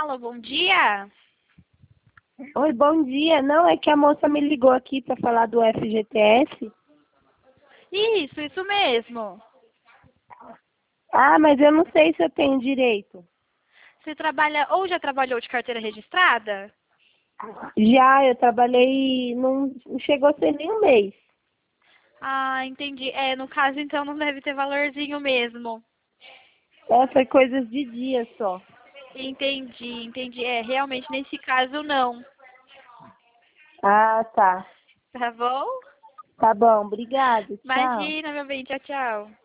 Alô, bom dia? Oi, bom dia. Não, é que a moça me ligou aqui para falar do FGTS. Isso mesmo. Ah, mas eu não sei se eu tenho direito. Você trabalha ou já trabalhou de carteira registrada? Já, eu trabalhei, não chegou a ser nem um mês. Ah, entendi. No caso, então, não deve ter valorzinho mesmo. Foi coisas de dia só. Entendi. Realmente, nesse caso, não. Ah, tá. Tá bom? Tá bom, obrigado. Tchau. Imagina, meu bem. Tchau, tchau.